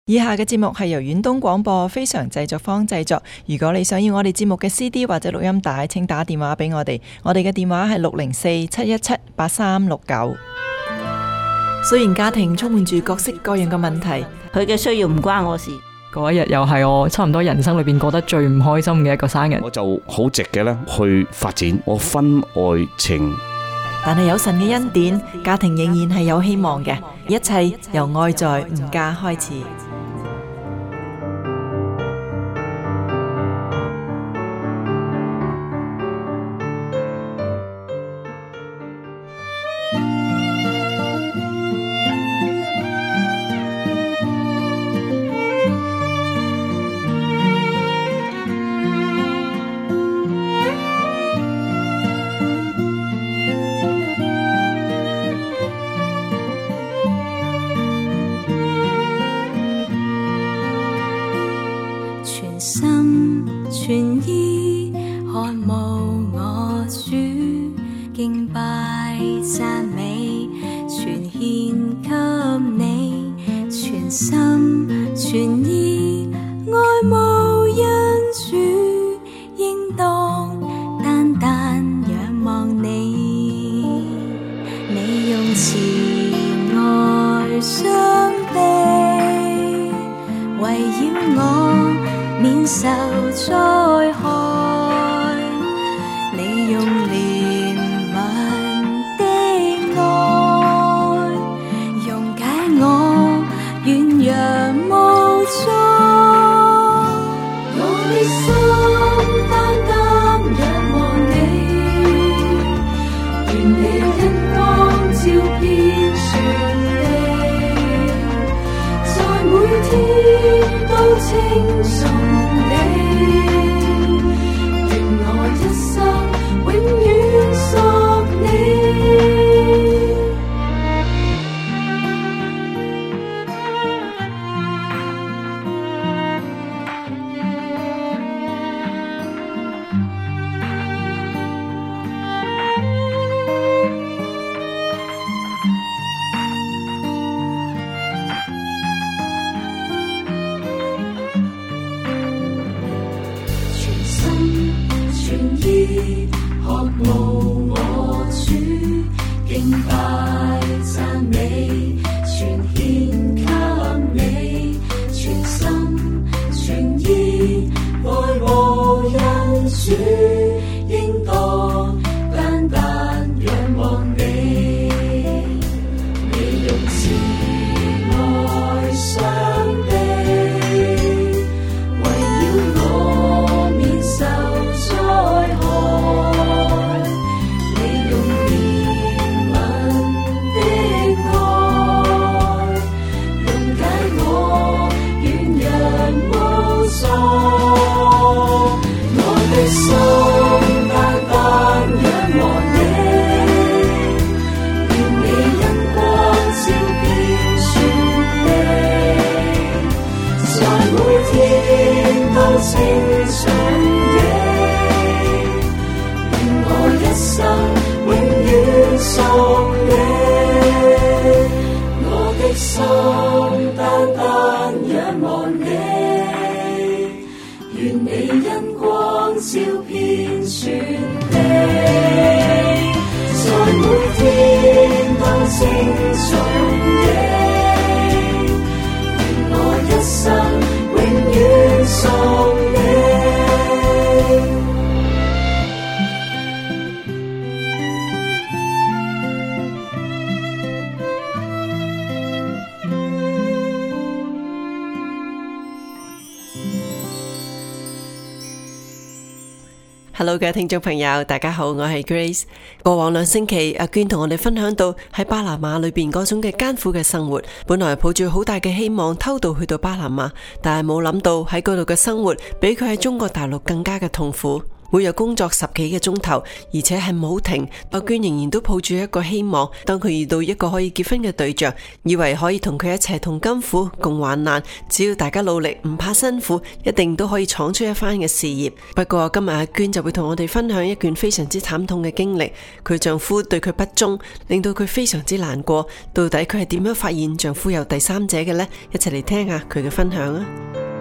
以下嘅節目係由遠東廣播非常製作坊製作。如果你想要我哋節目嘅 CD 或者錄音帶，請打電話俾我哋。我哋嘅電話係604-717-8369。雖然家庭充滿住各式各樣嘅問題， 佢嘅需要唔關我事。 嗰一日又係我差唔多人生裏邊過得最唔開心嘅一個生日。 我就好直嘅咧去發展我婚外情。 但係有神嘅恩典，家庭仍然係有希望嘅。一切由愛在吾家開始。 全意渴慕我主，敬拜讚美全獻給你，全心全意愛慕恩主，應當單單仰望你，你用慈愛雙臂圍繞我，免受災害，你用憐憫的愛溶解我軟弱無助，我的心單單仰望你，願你恩光照遍全地，在每天都稱頌你，願我一生永遠屬你。渴慕我主，敬拜讚美全獻給你，全心全意愛慕恩主，應當單單仰望你，你用慈愛雙臂圍繞我，免受災害，你用憐憫的愛溶解我軟弱無助，我的心單單仰望你，願你恩光照遍全地，在每天都稱頌你，願我一生永遠屬你，我的心單單仰望你，願你恩光照遍全地，在每天都稱頌你，願我一生永遠屬你。 Hello 嘅聽眾朋友，大家好，我係 Grace。過往2星期，阿娟同我哋分享到喺巴拿馬裏邊嗰種嘅艱苦嘅生活。本來抱住好大嘅希望偷渡去到巴拿馬，但係冇諗到喺嗰度嘅生活比佢喺中國大陸更加嘅痛苦。 每日工作10幾個鐘頭，而且係冇停。阿娟仍然都抱住一個希望，當佢遇到一個可以結婚嘅對象，以為可以同佢一齊同甘苦共患難，只要大家努力，唔怕辛苦，一定都可以闖出一番嘅事業。不過今日阿娟就會同我哋分享一段非常之慘痛嘅經歷，佢丈夫對佢不忠，令到佢非常之難過。到底佢係點樣發現丈夫有第三者嘅呢？一齊嚟聽下佢嘅分享啊！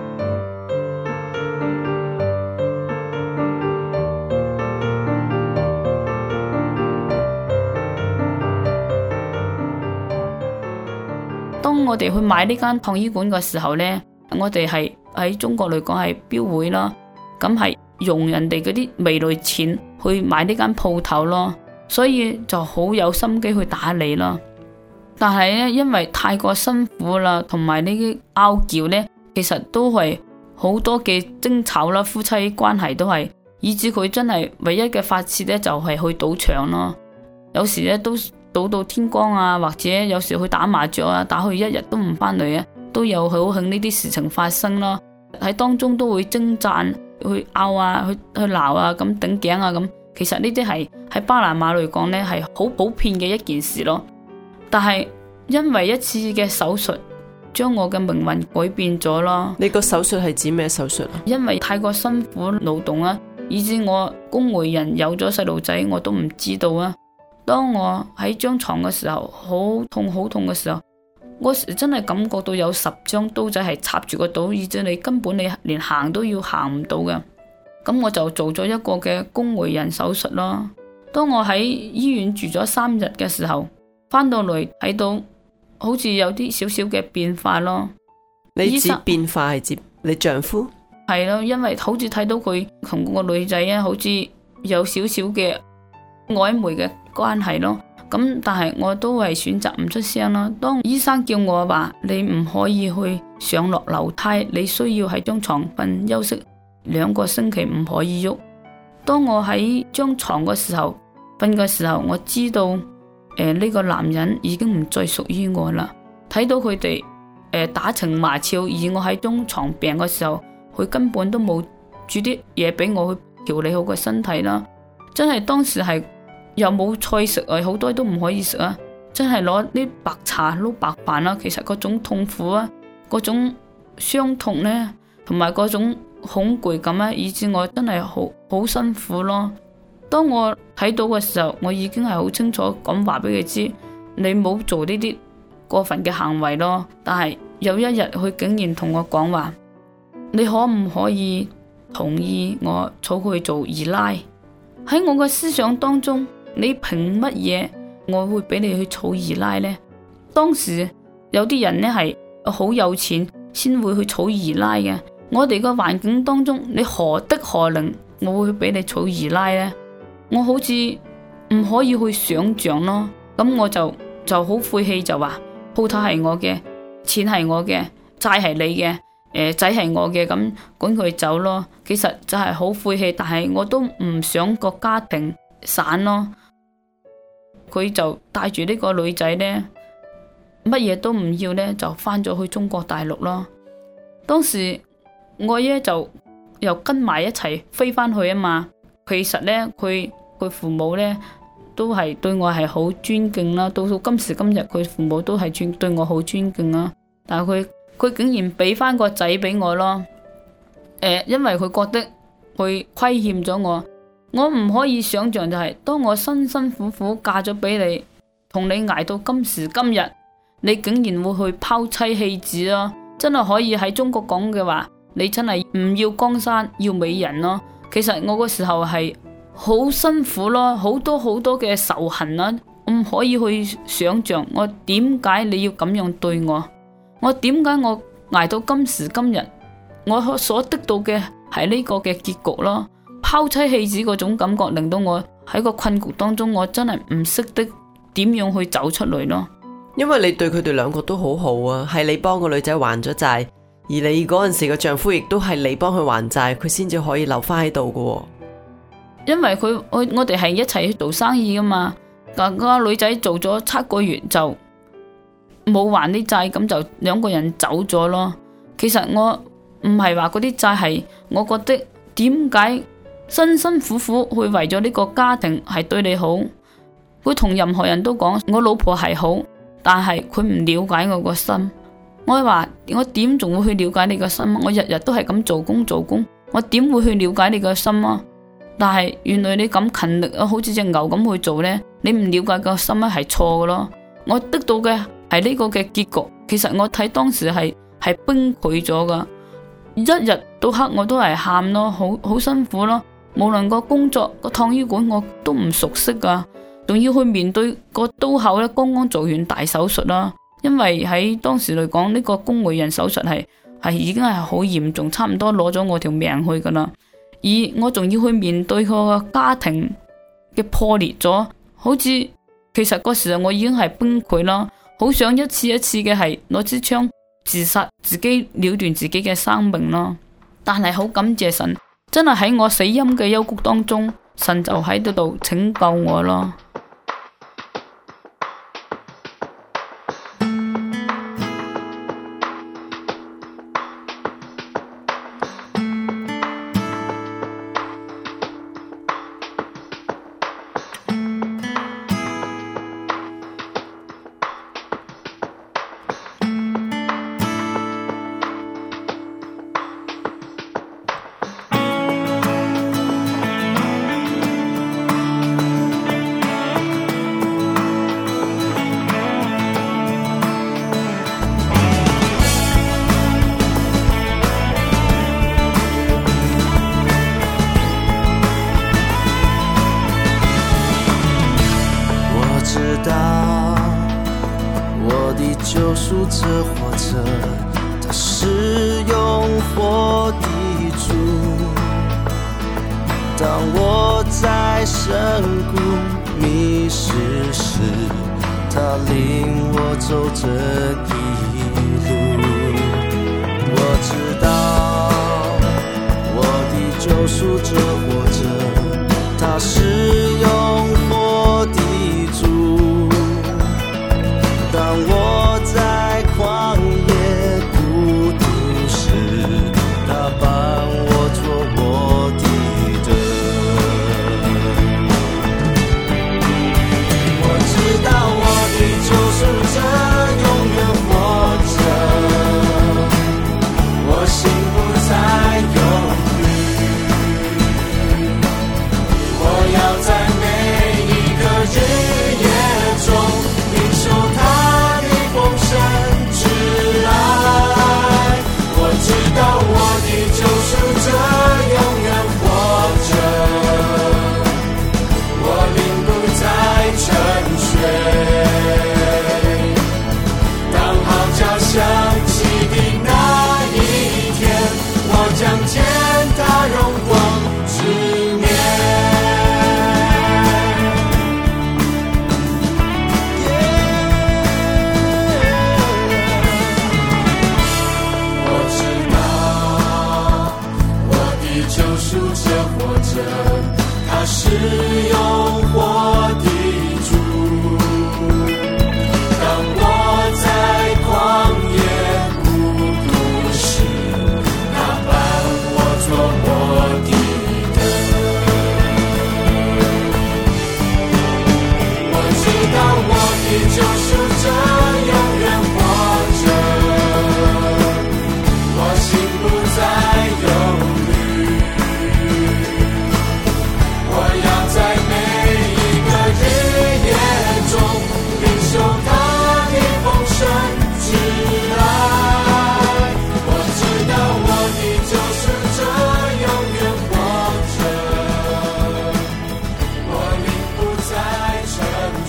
當我哋去買呢間殯儀館嘅時候呢，我哋係喺中國嚟講係標會啦，咁係用人哋嗰啲未來錢去買呢間鋪頭咯，所以就好有心機去打理啦。但係呢，因為太過辛苦啦，同埋呢啲拗撬呢，其實都係好多嘅爭吵啦，夫妻關係都係，以至佢真係唯一嘅發洩呢，就係去賭場咯，有時呢都賭到天光啊，或者有時去打麻雀啊，打去一日都唔返嚟啊，都有好興呢啲事情發生咯。喺當中都會爭讚、去拗啊、去鬧啊、咁頂頸啊咁。其實呢啲係喺巴拿馬嚟講呢，係好普遍嘅一件事咯。但係因為一次嘅手術，將我嘅命運改變咗咯。 你個手術係指咩手術啊？ 因為太過辛苦勞動啊，以致我公會人有咗細路仔，我都唔知道啊。當我喺張床嘅時候，好痛嘅時候，我真係感覺到有10張刀仔係插住個肚，以致你根本你連行都要行唔到嘅。咁我就做咗一個嘅公會人手術咯。當我喺醫院住咗3日嘅時候，翻到嚟睇到好似有啲少少嘅變化咯。 你指變化係指你丈夫？ 係咯，因為好似睇到佢同個女仔啊，好似有少少嘅曖昧嘅關係咯。咁但係我都係選擇唔出聲啦。當醫生叫我話你唔可以去上落樓梯，你需要喺張床瞓休息2個星期，唔可以喐。當我喺張床嘅時候瞓嘅時候，我知道呢個男人已經唔再屬於我啦。睇到佢哋打情罵俏，而我喺張床病嘅時候，佢根本都冇煮啲嘢俾我去調理好個身體啦。真係當時係又冇菜食啊，好多都唔可以食啊。真係攞啲白茶撈白飯啦。其實嗰種痛苦啊，嗰種傷痛呢，同埋嗰種恐懼感啊，以致我真係好辛苦咯。當我睇到嘅時候，我已經係好清楚咁話俾佢知，你冇做呢啲過分嘅行為咯。但係有一日佢竟然同我講話，你可唔可以同意我娶佢做二奶？喺我嘅思想當中，你憑乜嘢我會俾你去娶二奶呢？當時有啲人呢係好有錢先會去娶二奶嘅，我哋個環境當中，你何德何能我會俾你娶二奶呢？我好似唔可以去想象咯。咁我就好晦氣，就話鋪頭係我嘅，錢係我嘅，債係你嘅，仔係我嘅，咁趕佢走咯。其實就係好晦氣，但係我都唔想個家庭散咯。佢就帶住呢個女仔呢，乜嘢都唔要呢，就翻咗去中國大陸咯。當時我呢就又跟埋一齊飛翻去啊嘛。其實呢，佢父母呢都係對我係好尊敬啦。到今時今日，佢父母都係對我好尊敬啦。但係佢竟然俾翻個仔俾我咯。因為佢覺得佢虧欠咗我。我唔可以想象就係，當我辛辛苦苦嫁咗俾你，同你捱到今時今日，你竟然會去拋妻棄子咯。真係可以喺中國講嘅話，你真係唔要江山要美人咯。其實我嗰時候係好辛苦咯，好多嘅仇恨啦，唔可以去想象我點解你要咁樣對我，我點解我捱到今時今日，我所得到嘅係呢個嘅結局咯。拋妻棄子嗰種感覺令到我喺個困局當中，我真係唔識得點樣去走出嚟咯。 因為你對佢哋兩個都好好啊，係你幫個女仔還咗債，而你嗰陣時個丈夫亦都係你幫佢還債，佢先至可以留翻喺度噶。 因為我哋係一齊去做生意噶嘛，個女仔做咗7個月就冇還啲債，咁就2個人走咗咯。其實我唔係話嗰啲債係，我覺得點解辛辛苦苦去為咗呢個家庭係對你好，佢同任何人都講我老婆係好，但係佢唔了解我個心。我話我點仲會去了解你個心啊？我日日都係咁做工，我點會去了解你個心啊？但係原來你咁勤力啊，好似隻牛咁去做呢，你唔了解個心咧係錯嘅咯。我得到嘅係呢個嘅結局，其實我睇當時係崩潰咗噶，一日到黑我都係喊咯，好辛苦咯。無論個工作個燙衣館我都唔熟悉噶，仲要去面對個刀口咧，剛剛做完大手術啦。因為喺當時嚟講，呢個宮外孕手術係已經係好嚴重，差唔多攞咗我條命去噶啦。而我仲要去面對佢個家庭嘅破裂咗，好似其實嗰時候我已經係崩潰啦，好想一次一次嘅係攞支槍自殺，自己了斷自己嘅生命咯。但係好感謝神，真係喺我死蔭嘅幽谷當中，神就喺度拯救我咯。 救赎者活着，他是永活的主。当我在深谷迷失时，他领我走这一路。我知道我的救赎者活着，他是永活的主。当我在旷野孤独时，他伴我做我的灯。我知道我的救赎者永远活着，我心不再忧虑，我要在每一个日夜中领受他的丰盛之爱。我知道我的救赎者永远活着，我灵不再沉睡。当号角响起的那一天，我将见他荣光之面。我知道我的救赎者活着，他是永活的主。当我在旷野孤独时，他伴我做我的灯。我知道我的救赎者永远活着，我心不再忧虑，我要在每一个日夜中领受他的丰盛之爱。我知道我的救赎者永远活着，我灵不再沉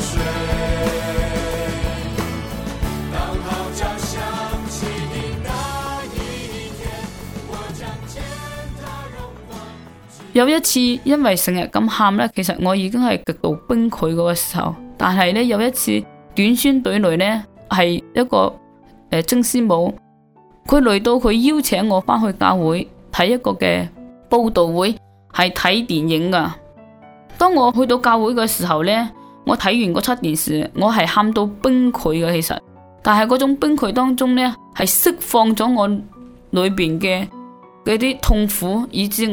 睡。当号角响起的那一天，我將見他榮光。 有一次因為成日咁喊呢，其實我已經係極度崩潰嗰個時候。但係呢，有一次短宣隊嚟呢，係一個曾師母，佢嚟到佢邀請我返去教會睇一個嘅佈道會，係睇電影噶。當我去到教會嘅時候呢，我睇完嗰出電視，我係喊到崩潰嘅其實。但係嗰種崩潰當中呢，係釋放咗我裏邊嘅嗰啲痛苦，以致我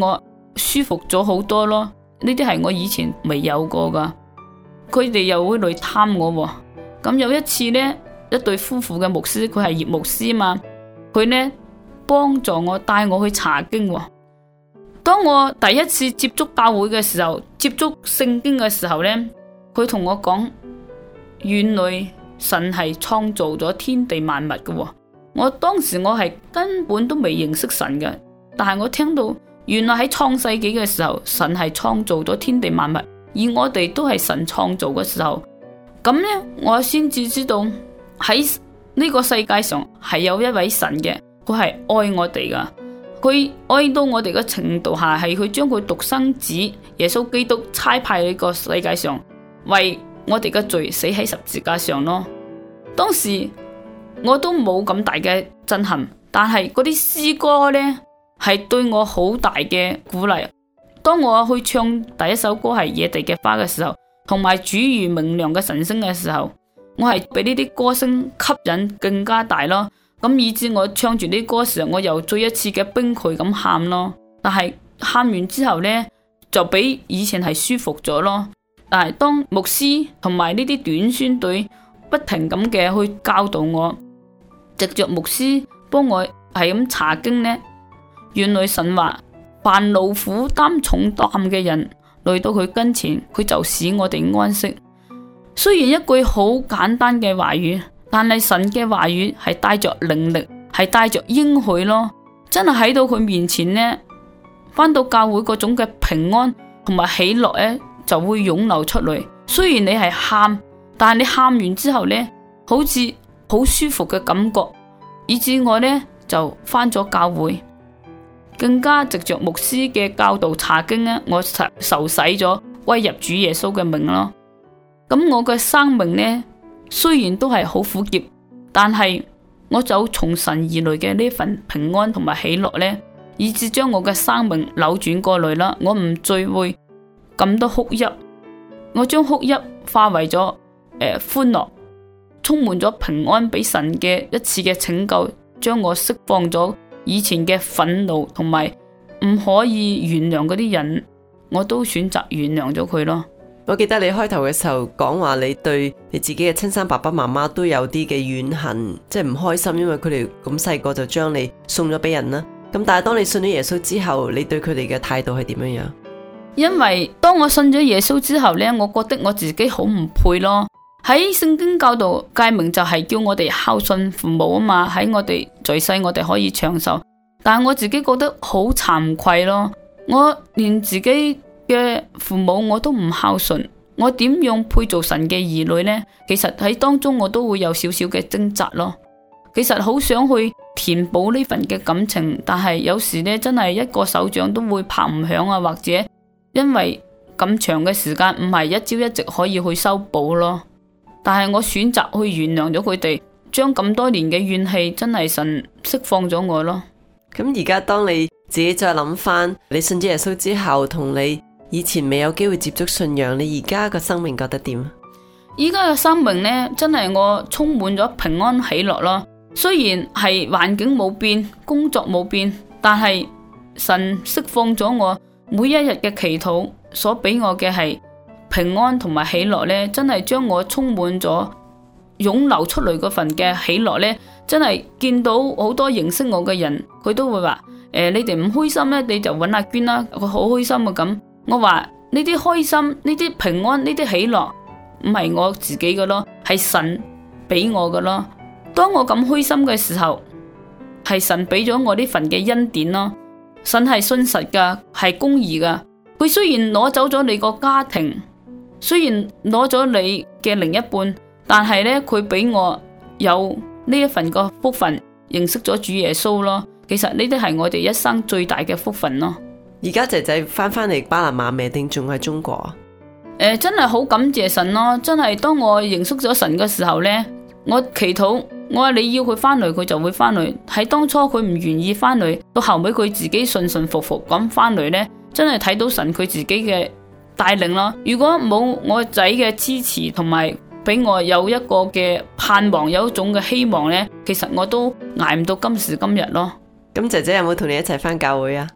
舒服咗好多咯。呢啲係我以前未有過噶。佢哋又會嚟探我喎。咁有一次呢，一對夫婦嘅牧師，佢係葉牧師嘛，佢呢幫助我帶我去查經喎。當我第一次接觸教會嘅時候，接觸聖經嘅時候呢，佢同我講，原來神係創造咗天地萬物嘅喎。我當時我係根本都未認識神嘅，但係我聽到原來喺創世紀嘅時候，神係創造咗天地萬物，而我哋都係神創造嘅時候，咁呢，我先至知道喺呢個世界上係有一位神嘅，佢係愛我哋噶。佢愛到我哋嘅程度下，係佢將佢獨生子耶穌基督差派喺呢個世界上，為我哋嘅罪死喺十字架上咯。當時我都冇咁大嘅震撼，但係嗰啲詩歌呢係對我好大嘅鼓勵。當我去唱第一首歌係野地嘅花嘅時候，同埋主如明亮嘅晨星嘅時候，我係俾呢啲歌聲吸引更加大咯。咁以至我唱住啲歌時候，我又再一次嘅崩潰咁喊咯。但係喊完之後呢，就比以前係舒服咗咯。但係當牧師同埋呢啲短宣隊不停咁嘅去教導我，藉着牧師幫我係咁查經呢，原來神話凡勞苦擔重擔嘅人來到佢跟前，佢就使我哋安息。雖然一句好簡單嘅話語，但係神嘅話語係帶着靈力，係帶着應許咯。真係喺到佢面前呢，返到教會嗰種嘅平安同埋喜樂呢，就會湧流出嚟。雖然你係喊，但係你喊完之後呢，好似好舒服嘅感覺，以至我呢就返咗教會，更加藉着牧師嘅教導查經呢，我受洗咗，歸入主耶穌嘅名咯。咁我嘅生命呢，雖然都係好苦澀，但係我就從神而來嘅呢份平安同埋喜樂呢，以致將我嘅生命扭轉過來啦。我唔再會咁多哭泣，我將哭泣化為咗歡樂，充滿咗平安，俾神嘅一次嘅拯救，將我釋放咗以前嘅憤怒同埋唔可以原諒嗰啲人，我都選擇原諒咗佢咯。 我記得你開頭嘅時候講話，你對你自己嘅親生爸爸媽媽都有啲嘅怨恨，即係唔開心，因為佢哋咁細個就將你送咗俾人啦。咁但係當你信咗耶穌之後，你對佢哋嘅態度係點樣樣？ 因為當我信咗耶穌之後呢，我覺得我自己好唔配咯。喺聖經教導誡命就係叫我哋孝順父母啊嘛，喺我哋在世我哋可以長壽，但係我自己覺得好慚愧咯。我連自己嘅父母我都唔孝順，我點樣配做神嘅兒女呢？其實喺當中我都會有少少嘅掙扎咯。其實好想去填補呢份嘅感情，但係有時呢，真係一個手掌都會拍唔響啊，或者因為咁長嘅時間唔係一朝一夕可以去修補咯。但係我選擇去原諒咗佢哋，將咁多年嘅怨氣真係神釋放咗我咯。 咁而家當你自己再諗翻你信咗耶穌之後，同你以前未有機會接觸信仰，你而家個生命覺得點？ 而家嘅生命呢，真係我充滿咗平安喜樂咯。雖然係環境冇變，工作冇變，但係神釋放咗我每一日嘅祈禱所俾我嘅係平安同埋喜樂呢，真係將我充滿咗湧流出嚟嗰份嘅喜樂呢，真係見到好多認識我嘅人，佢都會話你哋唔開心呢，你就揾阿娟啦，佢好開心啊咁。我話呢啲開心，呢啲平安，呢啲喜樂唔係我自己嘅咯，係神俾我嘅咯。當我咁開心嘅時候，係神俾咗我呢份嘅恩典咯。神係信實噶，係公義噶。佢雖然攞走咗你個家庭，雖然攞咗你嘅另一半，但係呢，佢俾我有呢一份個福分，認識咗主耶穌咯。其實呢啲係我哋一生最大嘅福分咯。 而家仔仔翻嚟巴拿馬未定仲喺中國啊？ 真係好感謝神咯！真係當我認識咗神嘅時候呢，我祈禱，我話你要佢翻嚟，佢就會翻嚟。喺當初佢唔願意翻嚟，到後尾佢自己順順服服咁翻嚟呢，真係睇到神佢自己嘅帶領咯。如果冇我仔嘅支持同埋俾我有一個嘅盼望，有一種嘅希望呢，其實我都捱唔到今時今日咯。 咁姐姐有冇同你一齊翻教會啊？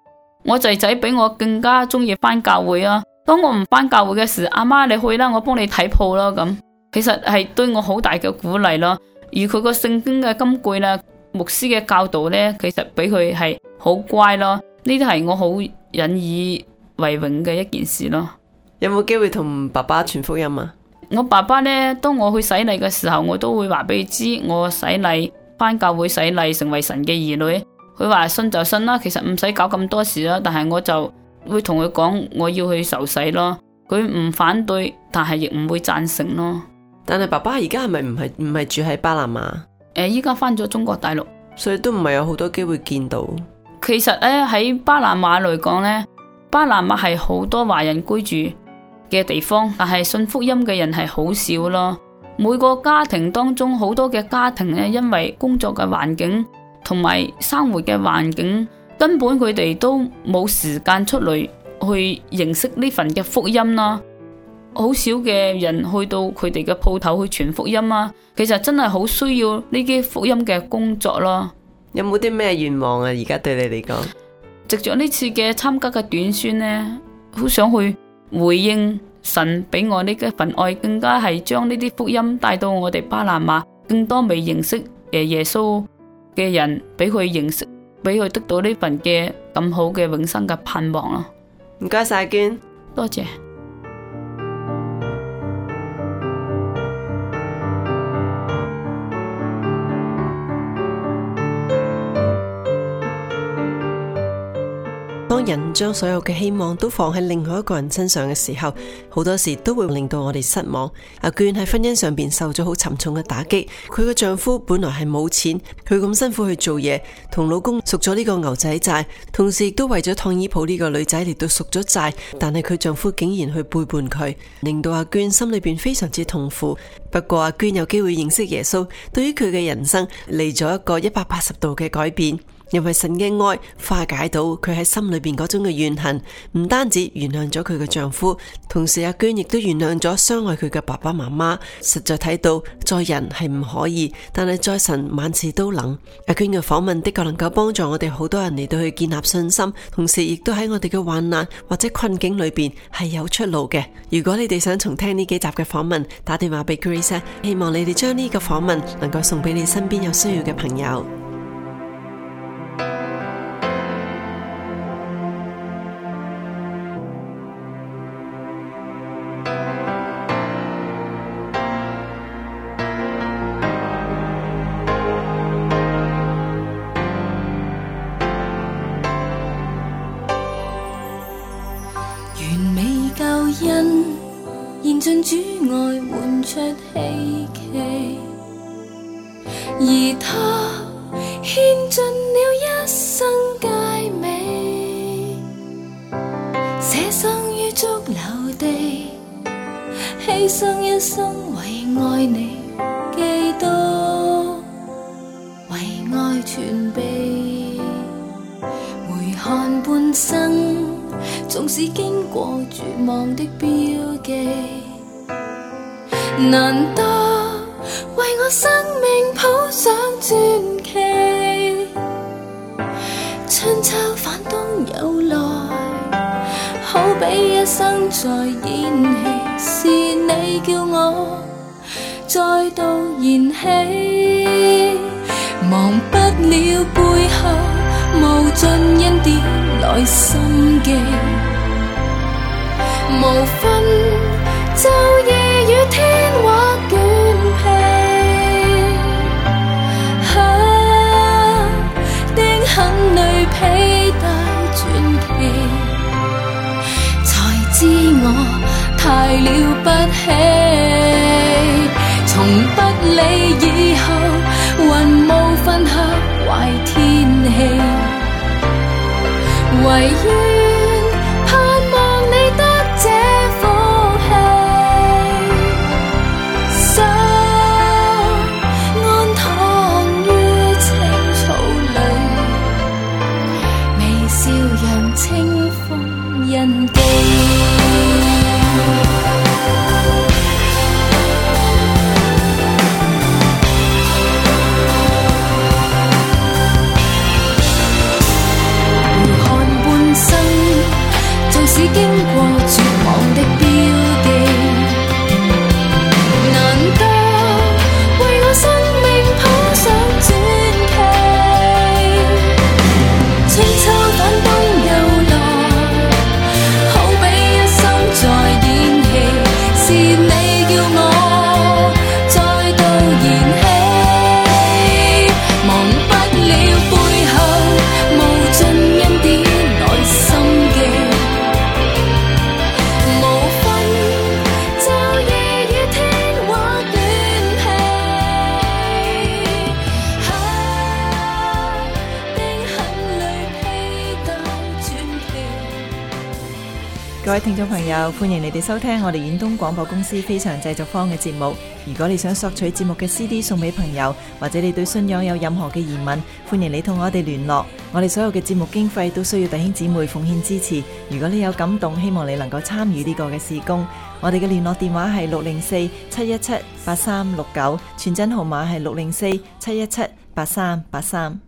我仔仔比我更加中意返教會啊。當我唔返教會嘅時，阿媽你去啦，我幫你睇鋪啦咁。其實係對我好大嘅鼓勵咯。而佢個聖經嘅金句啦，牧師嘅教導呢，其實俾佢係好乖咯。呢啲係我好引以為榮嘅一件事咯。 有冇機會同爸爸傳福音啊？ 我爸爸呢，當我去洗禮嘅時候，我都會話俾佢知，我洗禮返教會洗禮成為神嘅兒女。佢話信就信啦，其實唔使搞咁多事啦。但係我就會同佢講，我要去受洗咯。佢唔反對，但係亦唔會贊成咯。 但係爸爸而家係咪唔係住喺巴拿馬？ 依家返咗中國大陸， 所以都唔係有好多機會見到。 其實咧喺巴拿馬嚟講呢，巴拿馬係好多華人居住嘅地方，但係信福音嘅人係好少咯。每個家庭當中，好多嘅家庭呢，因為工作嘅環境同埋生活嘅環境，根本佢哋都冇時間出嚟去認識呢份嘅福音啦。好少嘅人去到佢哋嘅鋪頭去傳福音啊。其實真係好需要呢啲福音嘅工作咯。 有冇啲咩願望啊？而家對你嚟講， 藉着呢次嘅參加嘅短宣呢，好想去回應神俾我呢一份愛，更加係將呢啲福音帶到我哋巴拿馬更多未認識耶穌嘅人，俾佢認識，俾佢得到呢份嘅咁好嘅永生嘅盼望咯。 唔該晒娟， 多謝。 當人將所有嘅希望都放喺另外一個人身上嘅時候，好多時都會令到我哋失望。阿娟喺婚姻上邊受咗好沉重嘅打擊，佢嘅丈夫本來係冇錢，佢咁辛苦去做嘢，同老公贖咗呢個牛仔債，同時亦都為咗燙衣鋪呢個女仔嚟到贖咗債，但係佢丈夫竟然去背叛佢，令到阿娟心裏邊非常之痛苦。不過阿娟有機會認識耶穌，對於佢嘅人生嚟咗一個180度嘅改變。因為神嘅愛化解到佢喺心裏邊嗰種嘅怨恨，唔單止原諒咗佢嘅丈夫，同時阿娟亦都原諒咗傷害佢嘅爸爸媽媽。實在睇到在人係唔可以，但係在神萬事都能。阿娟嘅訪問的確能夠幫助我哋好多人嚟到去建立信心，同時亦都喺我哋嘅患難或者困境裏邊係有出路嘅。如果你哋想重聽呢幾集嘅訪問，打電話俾 Grace， 希望你哋將呢個訪問能夠送俾你身邊有需要嘅朋友。 現盡主愛換出希奇，而他獻盡了一生佳美，捨生於髑髏地，犧牲一生為愛你，基督為愛全備，回看半生，縱使經過絕望的標記，難得為我生命譜上傳奇，春秋反冬有來，好比一生在演戲，是你叫我再度燃起，忘不了背後無盡恩典來心記，無分晝夜與天或倦疲，釘痕裏披戴傳奇，才知我太了不起，從不理以後雲霧分合壞天氣，唯願盼望你得這福氣，心安躺於青草裏，微笑讓清風印記。回看半生， 位聽眾朋友，歡迎你哋收聽我哋遠東廣播公司非常製作坊嘅節目。如果你想索取節目嘅 CD 送俾朋友，或者你對信仰有任何嘅疑問，歡迎你同我哋聯絡。我哋所有嘅節目經費都需要弟兄姊妹奉獻支持。如果你有感動，希望你能夠參與呢個嘅事工。我哋嘅聯絡電話係604-717-8369，傳真號碼係604-717-8383。